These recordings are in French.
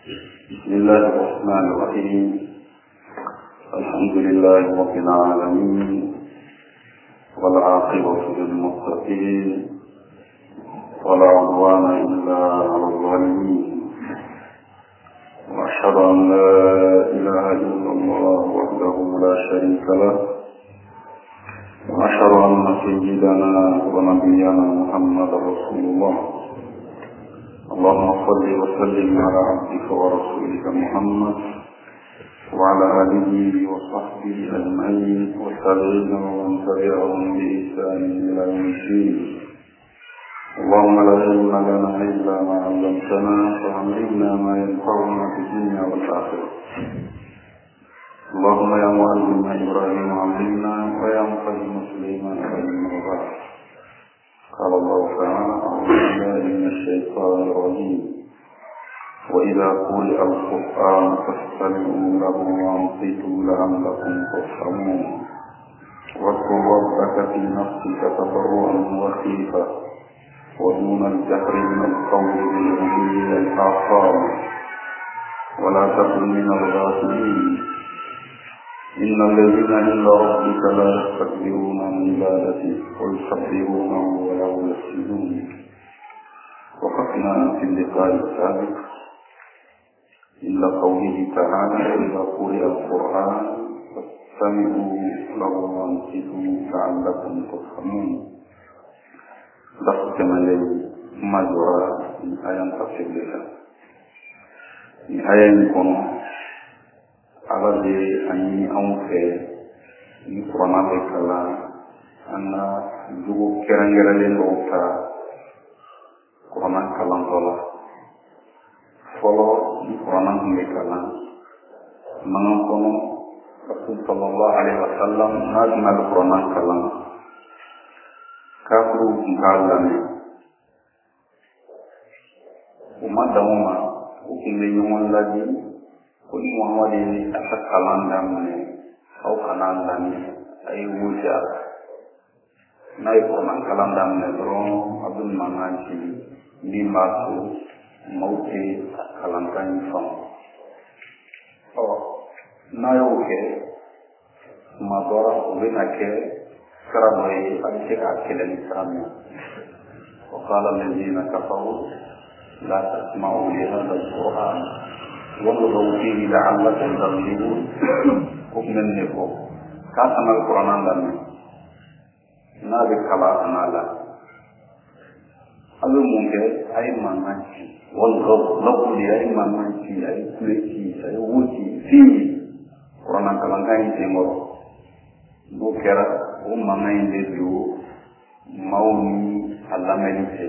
بسم الله الرحمن الرحيم. الحمد لله رب العالمين، والعاقبة للمتقين، ولا عدوان إلا على الظالمين، وأشهد أن لا إله إلا الله وحده لا شريك له، وأشهد أن سيدنا ونبينا محمد رسول الله. اللهم صل وسلم على عبدك ورسولك محمد وعلى آله وصحبه أجمعين والتابعين ومن تبعهم بإحسان إلى يوم الدين. اللهم لا علم لنا إلا ما علمتنا، فعلمنا ما ينفعنا في الدنيا والآخرة. اللهم يا معلم إبراهيم علمنا، ويا مفهم سليمان علمنا. وبعد، قال الله تعالى: أعوذ بالله من الشيطان الرجيم: وإذا قرئ القرآن فاستمعوا له وأنصتوا لعلكم ترحمون. واذكر ربك في نفسك تضرعا وخيفة ودون الجهر من القول بالغدو والآصال ولا تكن من الغافلين. إن الذين عند ربك لا يستكبرون عن عبادته ويسبحونه وله يسجدون. وقفنا في اللقاء السابق عند قوله تعالى: إذا قرئ القرآن فاستمعوا له وأنصتوا لعلكم ترحمون. ضبط ملي مجرى نهاية تفسير لها نهاية يكون ala de ani anw fɛ ni kuranna bɛ kalan an ka dugu kɛrɛnkɛrɛnlen dɔw ta kuranna kalantɔ la. fɔlɔ ni kuranna tun bɛ kalan magan kɔnɔ, rasul sallallahu alaihi wasallam n'a tun bɛ kuranna kalan, kafiriw tun k'a lamɛn. u ma dan o ma, u tun bɛ ɲɔgɔn ladi ko ni Muhammad ye a ka kalan daminɛ, aw kana lamɛn, a ye wuja. n'a ye kuranna kalan daminɛ dɔrɔn a bɛ mankan ci min b'a to maaw tɛ a kalankan in faamu. n'a y'o kɛ, tuma dɔ la o bɛna kɛ sira dɔ ye a bɛ se k'a kɛlɛ ni sira min. وقال الذين كفروا لا تسمعوا لهذا القرآن والغوا فيه لعلكم تغلبون. حكم النفوق كان القرآن لنا نابي كلا أنالا أبو ممكن أي مانشي والغوا لو لي أي مانشي أي كلتي أي وتي فيه القرآن كلام كان يسمعه بكرة وما يندلو ماوني الله مليته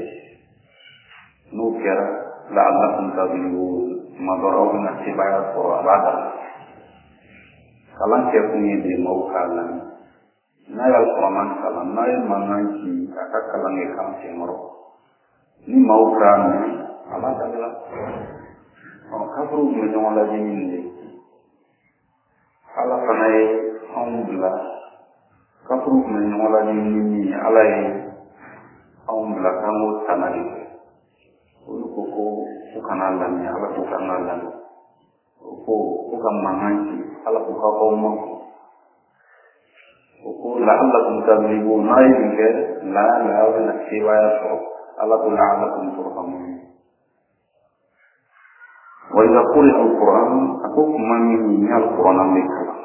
نوكرة لعلكم تغلبون. madaraw na sebaya sɔrɔ a b'a da. kalan kɛ kun ye de maaw k'a lamɛn. n'a y'a kuranna kalan, n'a ye mankan ci a ka kalan kɛ kan senkɔrɔ, ni maaw k'a mɛn a b'a dabila. kafiriw tun bɛ ɲɔgɔn lajɛ nin de. ala fana ye anw bila, kafiriw tun bɛ ɲɔgɔn lajɛ ni min ye, ala ye anw bila k'an k'o tana de kɛ. olu ko ko kana lamɛn, ala ko k'an ka lamɛn. ko ka mankan ci, ala ko k'aw k'aw makun. ko la'allakum taglibun, n'a ye nin kɛ aw bɛna sebaya sɔrɔ. ala ko la'allakum turhamun. wa idha quri'a al-Qur'an, a ko tuma min ni al-Qur'an bɛ kalan,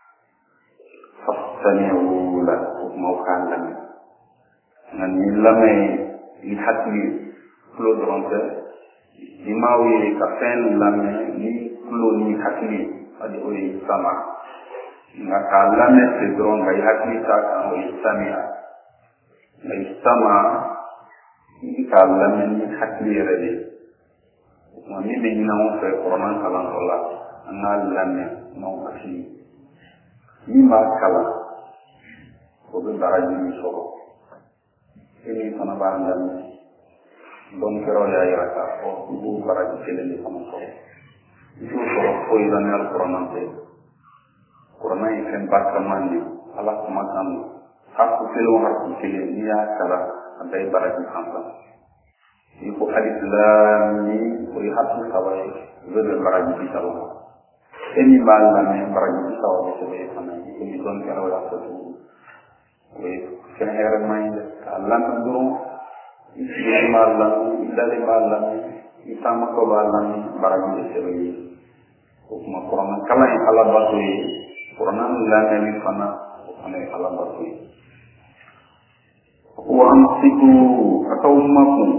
fastami'u lahu, o kumaw k'a lamɛn. nka ni lamɛn ni hakili tulo dɔrɔn tɛ, ni maaw ye ka fɛn lamɛn ni tulo ni hakili, o ye sama. nka k'a lamɛn ten dɔrɔn ka i hakili t'a kan, o ye samiya. nka i sama, i k'a lamɛn ni hakili yɛrɛ de. o tuma min bɛ ɲini anw fɛ kuranna kalantɔ la, an k'a lamɛn n'anw hakili. min b'a kalan, o bɛ baraji min sɔrɔ. e min fana b'a lamɛn, dɔnkɛlaw y'a jira k'a fɔ i b'o baraji kelen de fana sɔrɔ. i t'o sɔrɔ foyi la ni alikuranna tɛ. kuranna ye fɛn barikaman de, ala kumakan don. harafu kelen o harafu kelen n'i y'a kalan, a bɛɛ ye baraji fanfan. iko alif lam mim ko hatu sawai zebe baraji bi sawa eni balla me baraji bi sawa be sebe fana ko mi don kala wala ko we kena hera mind Allah nduro isi malla dale malla itama ko balla baraji be sebe ko ma qur'an kala en ala batu qur'an la ne fana ana ala batu wa amsiku atawmakum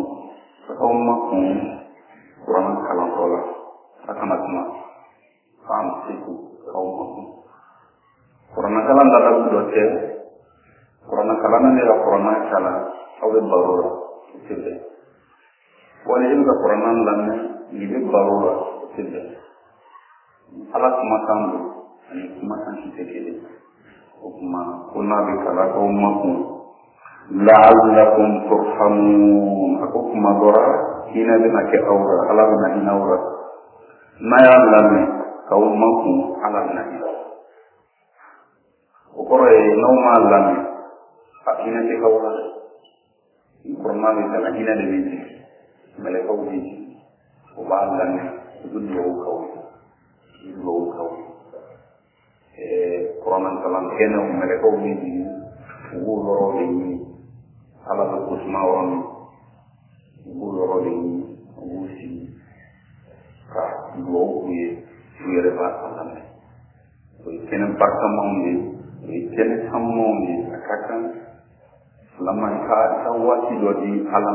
Quran kalam kola akan asma amsiku atawmakum Quran kalam dalam doce Quran kalam ni la Quran kalam awe barura sibbe wala ilga Quran lan ni be barura sibbe ala kuma sambu ani kuma san sibbe kuma kuna be kala atawmakum la'allakum turhamun aku kumadora hina bima ke aura ala bima hina aura ma ya lamme kaumakum ala nahi ukore nauma lamme hina ke aura kurma be kala hina de biji mele ko biji o ba lamme dudu ko Quran kalam kena mele ko biji uguro de ala ko kusma woron uguro de ugusi ka do yere ba salame ko kenen partamon ni kenen sammon ni akakan lama ka tawati do di alam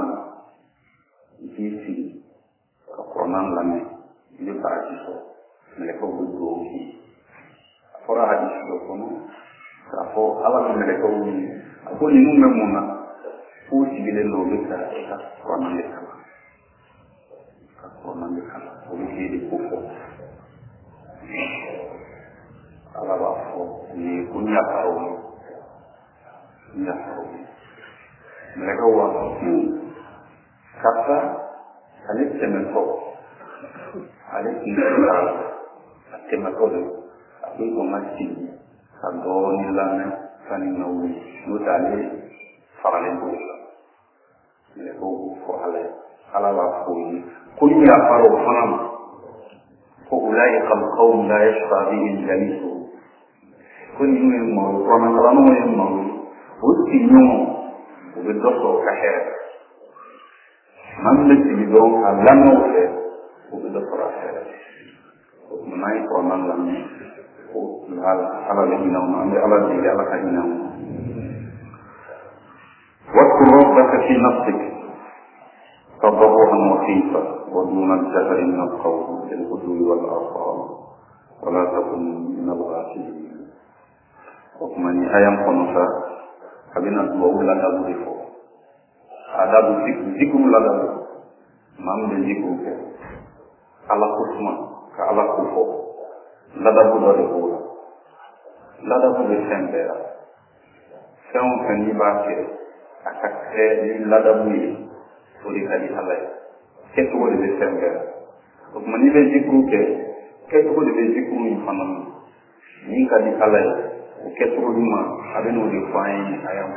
isi ka Quran lame ni ba ci so le ko do fora hadis do kono ka fo ala me le ko ni ko ni mu memuna fu sigile lo be ka Quran le kala ka Quran le kala o ni di ko fo ala ba fo ni kunya ka o ni ya ko me ko wa kata ale temen ko ale ni ka temen ko aku masih sando nilane fani nawi nutale farale ko le ko ko ala wa ko kun ya faro fanam ko ulai qal qawm la yashqa bihi jalisu kun ni mo rama rama mo mo wuti no o be doso ka her man le ti do ala no le o be doso ra her o mai ko man la على الذين على الذين على كائنهم واذكر ربك في نفسك تضرعا وخيفا ودون الجهر من القول بالغدو والآصال ولا تكن من الغافلين ومن أيام قنفا فبنا الدعاء لا تضرفه adab zikru la dal mam de zikru ke ala kusma ka ala kufo ladabu do de ko ladabu de sembera sen kan ni ba ke akake ni ladabu ni so de kadi Allah ke to de sembera ko mani be zikru ke to de zikru ni fanan ni kadi Allah ko ke to ma abeno de fayin ayam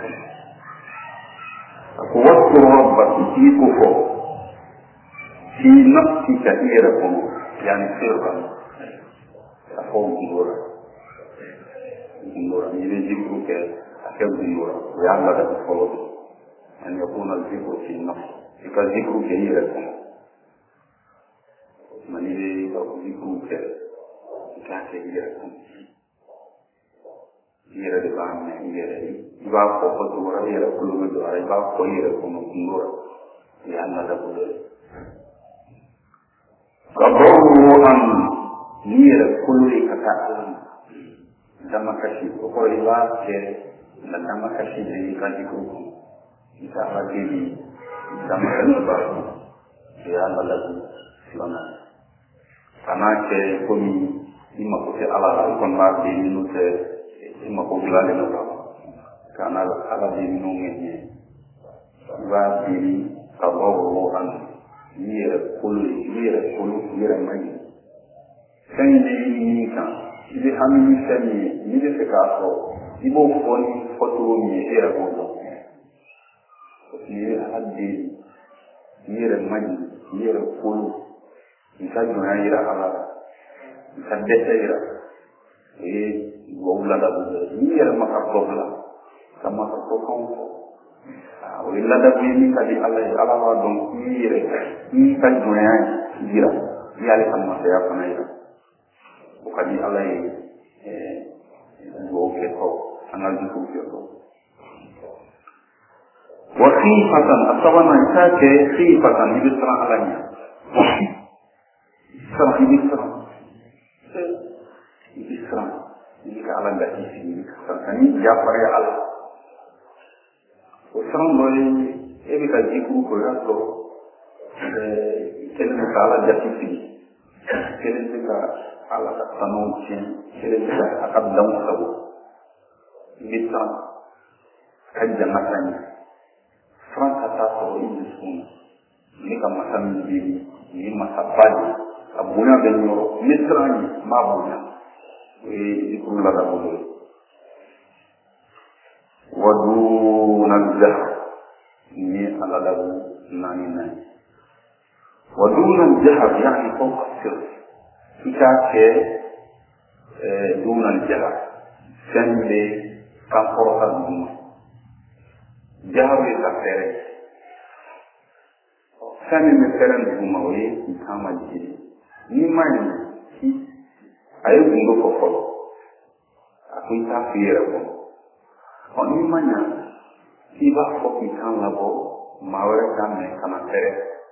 ko wasu rabbaki fi kufo fi nafsika irakum yani sirran afo ngora ni le zikru ke akam ngora ya Allah da follow an yakuna zikru fi nafs ka zikru ke irakum mani le zikru ke ka irakum yere de bamne yere ba ko ko to ra yere ko lu do ara ba ko yere ko no ngora ya Allah da ko do qaburan yere ko lu ka ta alam dama kashi ko ko riba ke na dama kashi de ka di ko ita ba ke di dama kashi ba ya Allah da ko sona kana ke ko mi ima ko te ala ko ma de ni te ima ko bilale no kana ala de no ngene wa bi tabawu an yere kulu yere mai sai ni ka ile hamini sani ni de ka so ibo foni foto mi era ko ni haddi yɛrɛ maɲi k'i yɛrɛ kolo i ka jɔnya yira ala la i ka dɛsɛ yira o ye duwawu ladabu dɔ ye n'i yɛrɛ ma ka dɔ bila ka ma ka dɔkanw fɔ o ye ladabu ye min ka di ala ye ala b'a dɔn k'i yɛrɛ k'i ka jɔnya yira i y'ale ka masaya fana yira o ka di ala ye duwawu kɛtɔ an ka juguw kɛtɔ wa khifatan a sabanan i k'a kɛ khifatan i bɛ siran ala ɲɛ i bɛ siran i bɛ ka ala gasi sigi i bɛ ka siran ka n'i yafariya ala o siran dɔ ye e bɛ ka jikuru kɛ o y'a sɔrɔ kelen bɛ ka ala gasi sigi kelen bɛ ka ala ka sanaw tiɲɛ kelen bɛ ka a ka danw sago i bɛ siran ka jama ka ɲɛ siran ka taa sɔrɔ i dusukun ni ka masa min bɛ yen ni ye masaba de ye a bonya bɛ yɔrɔ n bɛ siran ye n b'a bonya o ye jikuru ladabu dɔ ye wa duna al-jahr ni ye a ladabu naaninan ye wa duna al-jahr yani fawqa sirr i k'a kɛ duna al-jahr fɛn bɛ kan kɔrɔta duguma jaharu ye ka fɛrɛ fɛn min bɛ fɛrɛ duguma o ye k'i kan ma jiri n'i ma ɲi a ye gundo fɔ fɔlɔ a ko i t'a f'i yɛrɛ kɔnɔ n'i ma ɲa k'i b'a fɔ k'i kan labɔ maa wɛrɛ k'a minɛ ka na fɛrɛ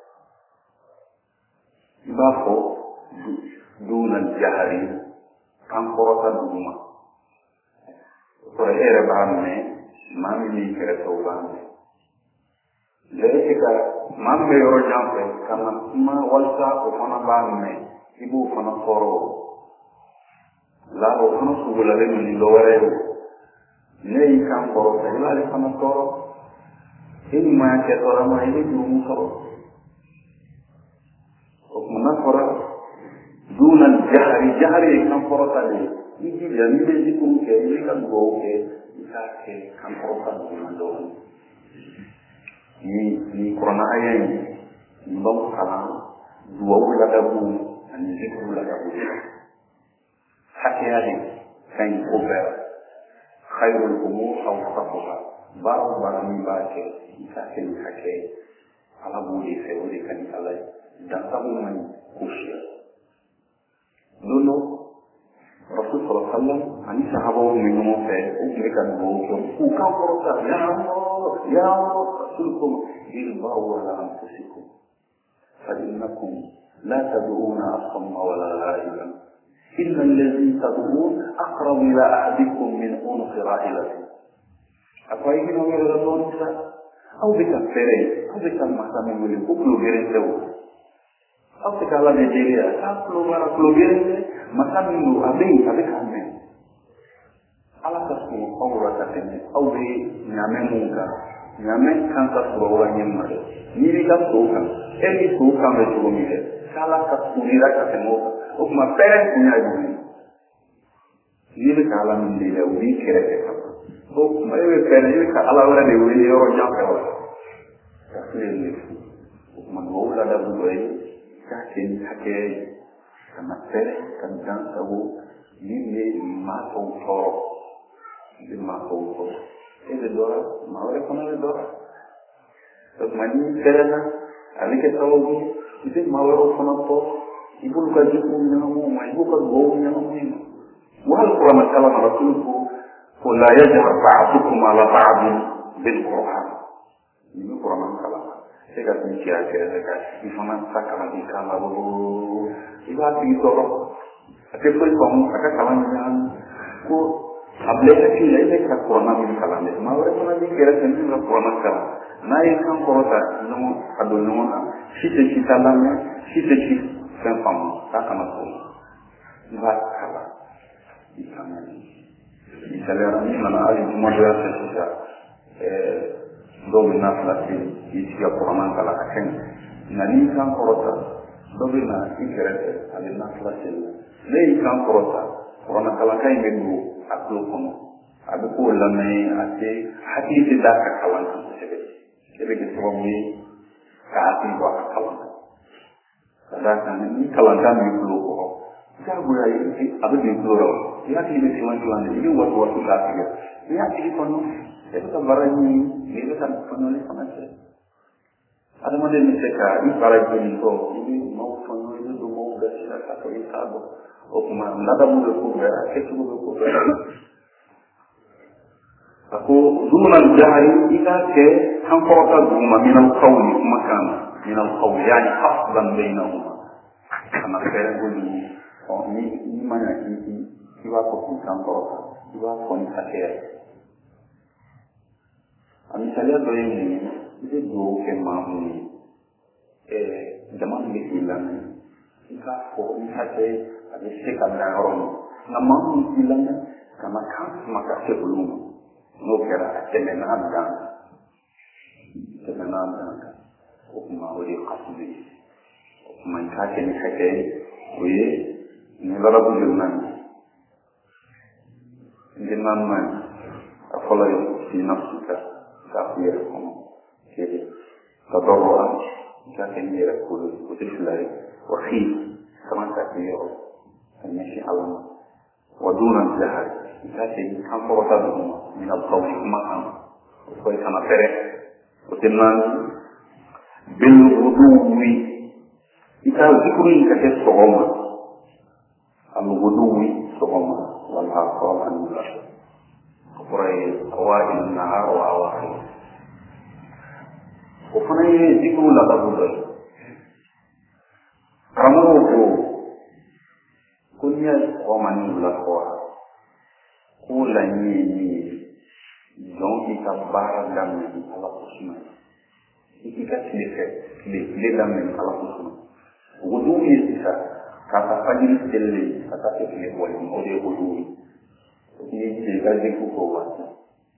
i b'a fɔ duna jahari kan kɔrɔta duguma o kɔrɔ e yɛrɛ b'a minɛ maa min b'i kɛrɛfɛ o b'a minɛ lɛɛ ka maa min bɛ yɔrɔ jan fɛ ka na kuma walasa o fana b'a minɛ i b'o fana tɔɔrɔ la o fana sugulalen don ni dɔ wɛrɛ ye ne y'i kan kɔrɔta i b'ale fana tɔɔrɔ e ɲumanya kɛ tɔɔrɔ ma i bɛ jurumu sɔrɔ o tuma n'a fɔra duna jahari ye kan kɔrɔta de ye i jija n'i bɛ zikuru kɛ i bɛ ka dugawu kɛ i k'a kɛ kan kɔrɔta duguma dɔɔnin ni kuranna aya in n b'aw kalan duwawu ladabu ani zikuru ladabu hakɛya de ka ɲi ko bɛɛ la khayrul umur awsatuha baara o baara min b'a kɛ i k'a kɛ ni hakɛ ye ala b'o de fɛ o de ka di ala ye dansago man ɲi ko fiyɛ don dɔ rasul sallallahu alaihi wa sallam ani sahabaw tun bɛ ɲɔgɔn fɛ u tun bɛ ka dugawu kɛ k'u kan kɔrɔta ya rasulkum irbaw ala anfusikum fa innakum la tad'una asamma wala ghaiban إن الذي تدعون أقرب إلى أحدكم من عنق راحلته أفايكنا ولا نونسا أو بكفرين أو بكمسا من ولي أكلو بيرين سو أو بكالا نيجيريا أكلو بيرين مسا من أبي كامل ala ka sɔn aw yɛrɛ ka tɛmɛ aw bɛ ɲaamɛ mun kan ɲaamɛ kan ka sɔrɔ wala ɲɛma dɛ n'i b'i ka sow kan e ni sow kan bɛ cogo min dɛ k'ala ka kunira ka tɛmɛ o kan o tuma bɛɛ kun y'a jumɛn n'i bɛ ka ala min deli o b'i kɛrɛfɛ ka ban o tuma e bɛ fɛn e bɛ ka ala wɛrɛ de wele yɔrɔ jan fɛ wa ka filɛ de fu o tuma duwawu ladabu dɔ ye k'a kɛ ni hakɛya ye ka na fɛrɛ ka dan sago min bɛ maa tɔw tɔɔrɔ i bɛ maa tɔw tɔɔrɔ e bɛ dɔ la maa wɛrɛ fana bɛ dɔ la o tuma n'i fɛrɛla a bɛ kɛ sababu ye i bɛ maa wɛrɛw fana tɔɔrɔ i b'olu ka jikow ɲɛnabɔ o ma i b'u ka duwawu ɲɛnabɔ i ma wa hali kuranɛ kalan na rasul ko la yajhar ba'dukum ala ba'din bil qur'an ni bɛ kuranɛ kalan e ka t'i ci a kɛrɛfɛ ka i fana ta kalan k'i kan labɔ i b'a tigi tɔɔrɔ a tɛ foyi faamu a ka kalan ɲagami ko a bila i hakili la i bɛ ka kuranɛ min kalan dɛ maa wɛrɛ fana b'i kɛrɛfɛ min ka kuranɛ kalan n'a ye kan kɔrɔta ɲɔgɔn a don ɲɔgɔn na si tɛ si ta lamɛn si tɛ si fɛn faamu k'a kana sɔn i b'a kalan i kana misaliyara n'i nana hali jumadɔya fɛ sisan dɔw bɛ na fila se k'i sigi ka kuranɛ kalan a ka ɲi nka n'i kan kɔrɔta dɔ bɛ na i kɛrɛfɛ a bɛ na fila se la ne y'i kan kɔrɔta kuranɛ kalankan in bɛ don a tulo kɔnɔ a bɛ k'o lamɛn a tɛ hakili tɛ d'a ka kalan kan kosɛbɛ e bɛ kɛ sababu ye k'a ti wa kalan kada kan ni kalan kan mi kulo ko jagoya yi abu di kulo ya ti ni siwan tuan ni wa wa tu la ti ya ti kono e ta barani ni ta kono ni sama se ada mo de ni se ka ni barani ni ko ni mo kono ni do mo ga sira ka ko itabo o kuma nada mo ko ga ke tu ko ga ako zumna al-jahri ila ke han ko ta zuma min al-qawli kuma kana min al-qawli yani afdan bainahuma kama kare gudi o ni mana ki wa ko kan ko ki wa ko ni sakere ami salia do ni de do ke mamu zaman de ilana ka ko ni sakere ade se ka da ron na mamu ilana kama kan maka se buluma no kera temenan dan o kuma o de qasdi o kuma ka ke ni khate o ye ni la rabu jinnan man afala fi nafsika tafsir como que tadarrua ka ke ni ra ko o tislay wa khi kama ka ke yo ماشي على ودون الجهل لكن كان فرصة من القول معا وكويس أنا فرح وتنان بالغدو إذا ذكرين كتير صغوما الغدو صغوما والعصار عن الله وقرأي أوائل النهار وأواخر وفنائي ذكر لغدو كموه kunya omani ulakwa kula ni donc ika bara damme ala kusuma ika le damme ala kusuma wudu yisa kata fajiri telle kata telle wali ode wudu ni je gaje ko wati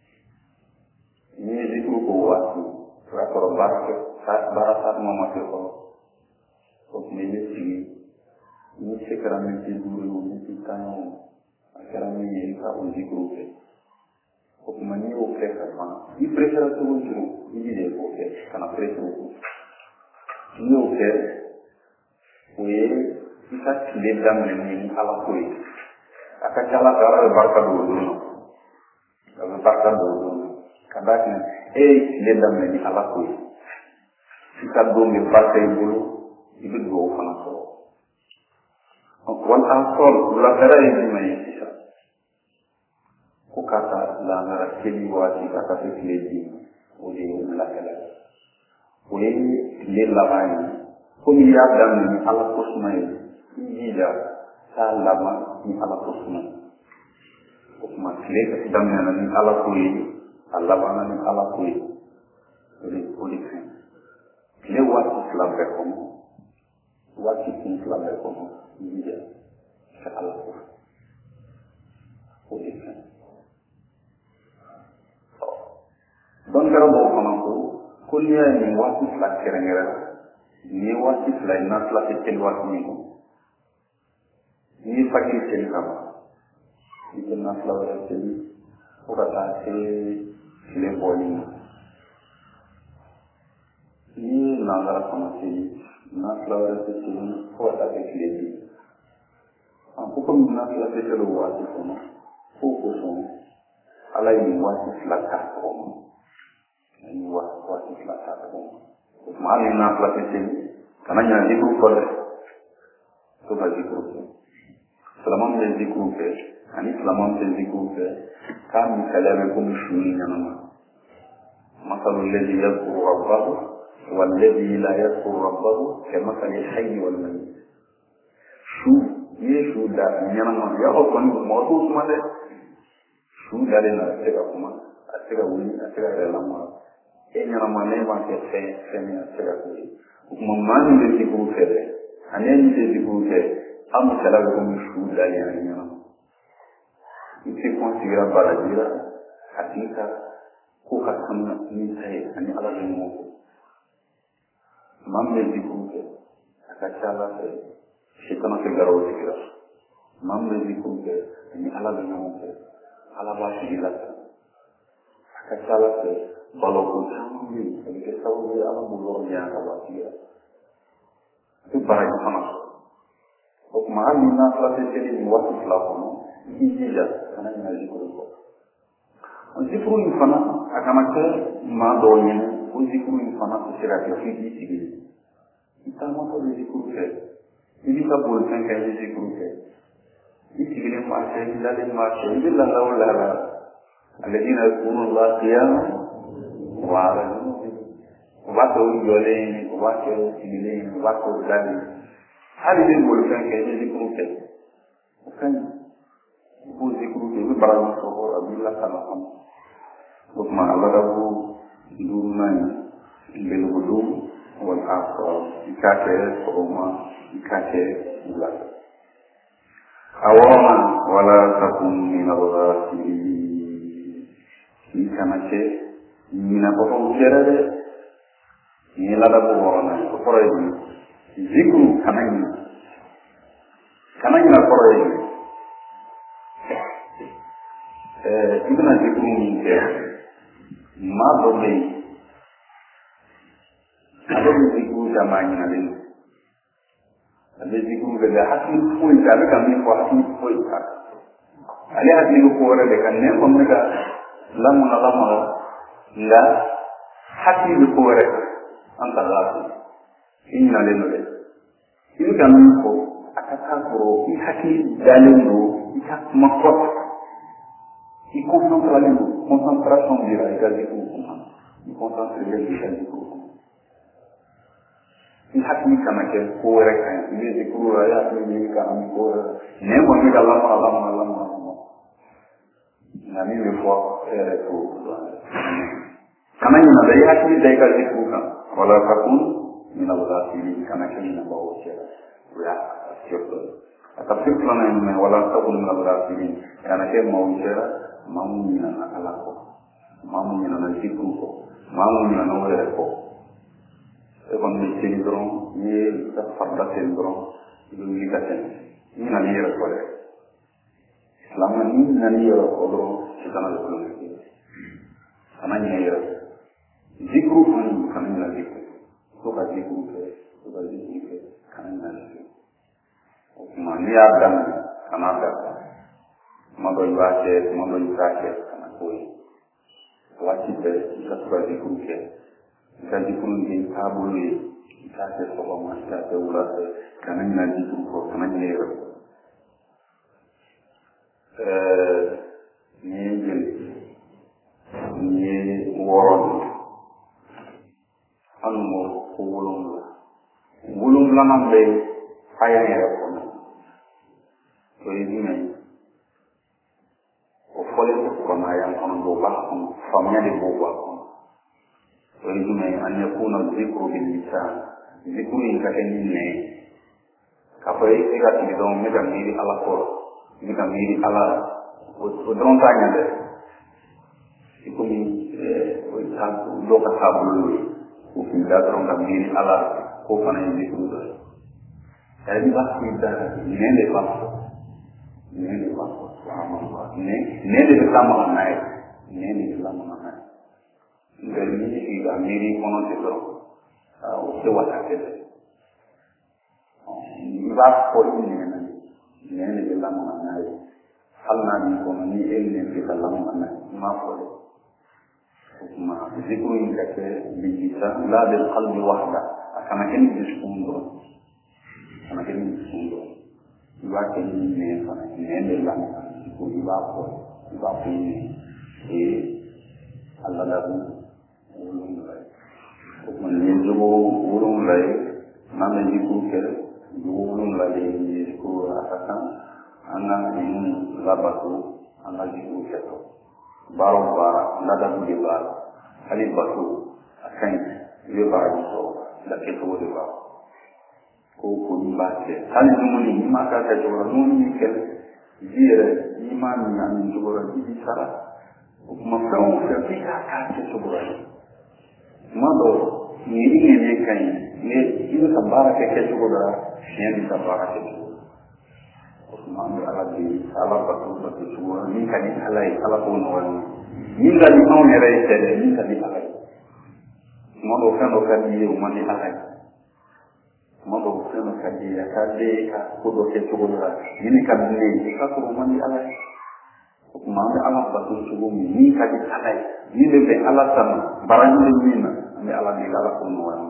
ni je ko wati rakoro baraka mama ko ni ni sicuramente duro ni tano chiaramente fa un gruppo o come ne o prefera i prefera tu un gruppo i devo che kana preso io che i fatti le damme ni alla poi akachala gara barka do kadaki le damme ni alla poi si kaddo mi barka ibulu ibido fana so والأنصار لا ترى ما يسير وكذا لا نرى كلي واتي كذا في كلي ودي لا كلا ودي للباني كم يعلم من على قسمه يجيدا سالما من على قسمه وكما كلي دمنا من على كوي اللبانا من على كوي ودي كلي واتي سلام بكم واتي سلام بكم dia salah politik. Don kalau mau kamu kuliah ni wasit lah kira-kira, ni wasit lah nak lah kecil wasit ni pagi kecil kamu, itu nak lah kecil, orang tak kecil boleh. Ni nak lah kamu kecil, nak lah kecil, orang tak kecil. Pourquoi nous n'avons pas fait le roi de son nom? Pourquoi son Allah est une roi qui la carte pour moi. Une roi qui la carte pour moi. Pourquoi nous n'avons pas fait quand il y a un découpe pour tout va découper. Seulement les découper. En islam, les découper. Car nous allons comme chouiner nous. مثل الذي يذكر ربه والذي لا يذكر ربه كمثل الحي والميت. شو Yesu da nyama ya ko kon mo to kuma de su da le na te ka kuma atira wuni atira le na ma e nyama ne ma ke se ne atira ko kuma mani de ti ko fere anen de ti ko fere am sala ko su da le na nyama ite considera para dira hakika ko ka kana ni sai ani ala de mo mamle ti ko fere akachala se Shitana ke garo sikira mamre dikumke ni ala binamke ala ba sigila akachala se balo ko caman bɛ yen a bɛ kɛ sababu ye ala b'o yɔrɔ jan ka waati yɛrɛ a bɛ baraji fana sɔrɔ o tuma hali ni n'a fila tɛ seli nin waati fila kɔnɔ i k'i jija kana ɲina zikuru kɔ zikuru in fana a kana kɛ maa dɔw ɲini o zikuru in fana tɛ se ka kɛ f'i k'i sigi i taamatɔ bɛ zikuru kɛ i b'i ka bolifɛn kɛ i bɛ zikuru kɛ i sigilen maa kɛ i dalen maa kɛ i bɛ laada o laada الذين يذكرون الله قياما وعلى جنوبهم وبعثوا الجولين وبعثوا السجلين وبعثوا الغالين هذه يقول كان كيف ذكروك وكان يقول ذكروك ببرد الصغور أبي الله كالحم ثم على ربه دورمان بالغدو والآخر يكاكي وما يكاكي الله أولا ولا تكن من الغافلين ni kana cɛ ɲina bɔtɔw kɛra dɛ ni ladabɔ wɔɔrɔ na o kɔrɔ ye zikuru kana ɲina kɔrɔ ye i bɛna zikuru min kɛ maa dɔ bɛ yen ale bɛ zikuru da maa ɲinalen a bɛ zikuru kɛ nka hakili foyi tɛ a bɛ ka min fɔ hakili foyi t'a ale hakili bɛ ko wɛrɛ de kan ne kɔni bɛ ka lamuna nga hakili bɛ ko wɛrɛ an ka lafi i ɲinalen don dɛ i bɛ ka min fɔ a ka taa sɔrɔ i hakili dalen don i ka kuma kɔrɔ i concentralen don concentration dira i ka zikuru kɔnɔ i concentrelen i ka zikuru kɔnɔ i hakili kana kɛ ko wɛrɛ kan i bɛ zikuru la i hakili bɛ ka min ko wɛrɛ nɛ kɔni bɛ ka lamuna nka min bɛ fɔ e yɛrɛ t'o dɔn kana ɲina dɛ i hakili da i ka zikuru kan wala takun min al-ghafilin kana kɛ ɲinabagaw cɛ o y'a tafsir dɔ ye a tafsir filanan ye jumɛn wala takun min al-ghafilin kana kɛ maaw cɛ maa min ɲinana ala kɔ maa min ɲinana zikuru kɔ maa min ɲinana o yɛrɛ kɔ e kɔni bɛ seli dɔrɔn n'i ye ka farida seli dɔrɔn i bɛ wuli ka tɛmɛ i ɲinana i yɛrɛ kɔ dɛ selama ni nani yɔrɔ kɔ dɔrɔn sitana de kulonkɛ kɛ kana ɲinɛ yɛrɛ zikuru kɔni kana ɲinɛ zikuru to ka zikuru kɛ kana ɲinɛ zikuru o tuma n'i y'a daminɛ kana dafa tuma dɔ i b'a kɛ tuma dɔ i t'a kɛ kana k'o ye waati bɛɛ i ka to ka zikuru kɛ i ka zikuru kɛ i taabolo ye i t'a kɛ sɔgɔma i t'a kɛ wula fɛ kana ɲinɛ zikuru kɔ kana ɲinɛ yɛrɛ kɔ ni jeli ni wɔɔrɔ don an m'o ko wolonwula bɛ faya yɛrɛ kɔnɔ o ye jumɛn ye o fɔlen tɛ kɔnɔya kɔnɔ dɔw b'a kɔnɔ faamuya de b'o b'a kɔnɔ o ye jumɛn ye an yakuna zikru bil lisan zikru in ka kɛ ni nɛ ye k'a fɔ e ka sigi dɔrɔn n bɛ ka miiri ala kɔrɔ n bɛ ka miiri ala o dɔrɔn t'a ɲɛ dɛ i komi dɔw ka taabolo ye o k'i da dɔrɔn ka miiri ala k'o fana ye zikuru dɔ ye i b'a k'i da nɛ de b'a fɔ nɛ de bɛ lamaga n'a ye nɛ de bɛ lamaga n'a ye nka n'i sigi ka miiri kɔnɔ ten dɔrɔn o tɛ wasa kɛ dɛ i b'a fɔ i nɛ de bɛ lamaga n'a ye hali n'a b'i kɔnɔ ni e nɛ bɛ ka lamaga n'a ye i m'a fɔ dɛ o tuma zikuru in ka kɛ bilisa la bil qalbi wahda a kana kɛ ni dusukun dɔrɔn i b'a kɛ ni nɛ fana nɛ de lamaga i b'a fɔ ni o ye a ladabu wolonwula ye o tuma nin ye jogo wolonwula ye n'an bɛ zikuru kɛ jogo wolonwula de ye zikuru a ka kan an ka ninnu labato an ka zikuru kɛtɔ baara o baara ladabu de b'a la hali bato a ka ɲi i bɛ baraji sɔrɔ la kɛcogo de b'a la ko n'i b'a kɛ hali dumuni n'i m'a k'a kɛcogo la dumuni b'i kɛlɛ ji yɛrɛ n'i m'a min a min cogo la ji b'i sara o tuma fɛn o fɛn f'i k'a k'a kɛcogo la tuma dɔw ni i ŋɛniɛ ka ɲi i bɛ ka baara kɛ kɛcogo la fiɲɛ bɛ ka baara kɛcogo la o tuma an bɛ ala deli ala bato cogo la min ka di ala ye ala k'o nɔgɔya min ka di anw yɛrɛ ye tɛ dɛ min ka di ala ye Modo fɛn ka di ye o man di ala ye tuma dɔw fɛn dɔ ka di ye a ka di ka ko dɔ kɛ cogo dɔ la ɲini ka di ne ye i k'a sɔrɔ o man di ala ye o tuma an bɛ ala bato cogo min min ka di ala ye min bɛ bɛn ala ta ma baraji bɛ min na an bɛ ala deli ala k'o nɔgɔya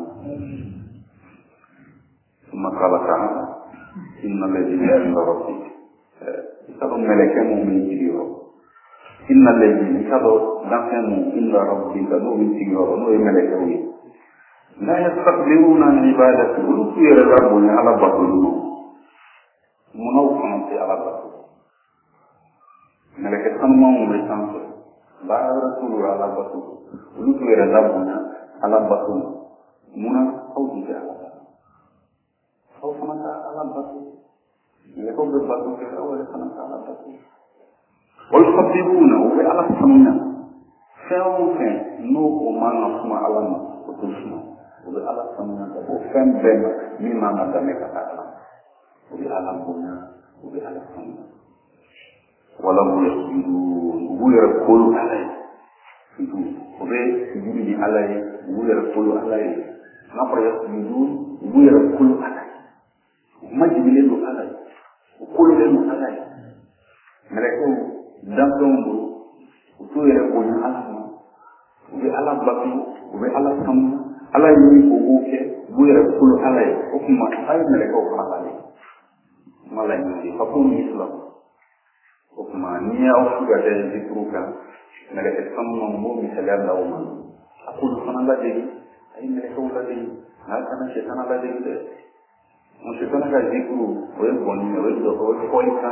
ثم قال تعالى إن الذين عند ربك يسألون ملكا من جيرو إن الذين يسألون دفن عند ربك من جيرو نو ملكا لا يستقبلون عن عبادته ولو يرغبون على بطنه منوفا في على بطنه ملكا سنما مرسانس لا رسول على بطنه ولو يرغبون على بطنه منا أو جيجا أو سمعت على بطنه يقول بالبطن كذا ولا سمعت على بطنه ويصدقونه على السنة فهم نو وما نسمع على ما وتسمع على السنة وفهم بين مما ندمك على على البنى على السنة ولو يسجدون ويركض عليه ويسجد عليه ويركض عليه نفر يسجدون ويركض عليه majibile do ala ukolo le do ala mereka dampung do utu yere ko ni ala ma ubi ala batu ubi ala samu ala yi ko oke bu yere ko ala o kuma ay mereka ko ala ni mala ni fa ko ni islam o kuma ni ya o ga de zikruka mereka samu mo mi salam la o ma akulu sana la de ay mereka o la de na kana shetana la de Mùsùlùmí ká zikuru oye bọ̀nì oye dọ̀kọ̀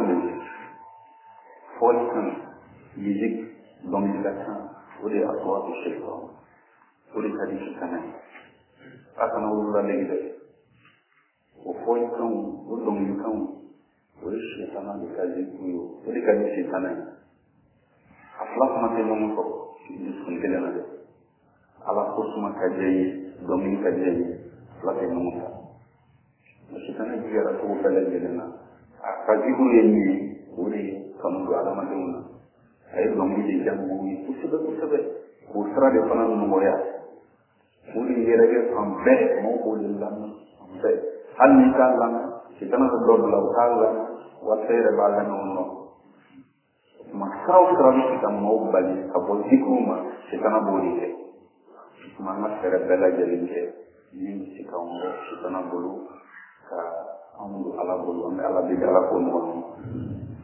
fọ́lìkan music domination o de àtọwà tó ṣe lọ o de kàdí ṣìkanà akànnà olúra lẹ́yìn dẹ̀ o fọ́lìkan o domination o de ṣìkanà de ká zikuru o de kàdí ṣìkanà afúlàfúnà tẹ lọ́mú kọ ìdíkùnkẹ́lẹ́ náà dẹ̀ alákòóso kàjẹ́ yìí domin kàjẹ́ yìí fúlàfẹ́ lọ́mú kọ Maksudnya juga ada kebukaan jelena. Pagi itu ini, uri kamu dua alamat mana? Air lombi di jambu itu sudah. Usra di mana mengoya? Uri dia sampai mau boleh lama sampai. Hal nikah lama, kita nak berdoa lautan lama, wasai rebalan ono. Makau serabi kita mau balik kabul hikmah, kita nak boleh. Semangat berbela jadi ini kita mau kita nak boleh. Ka amu ala bolu ala bi ala ko no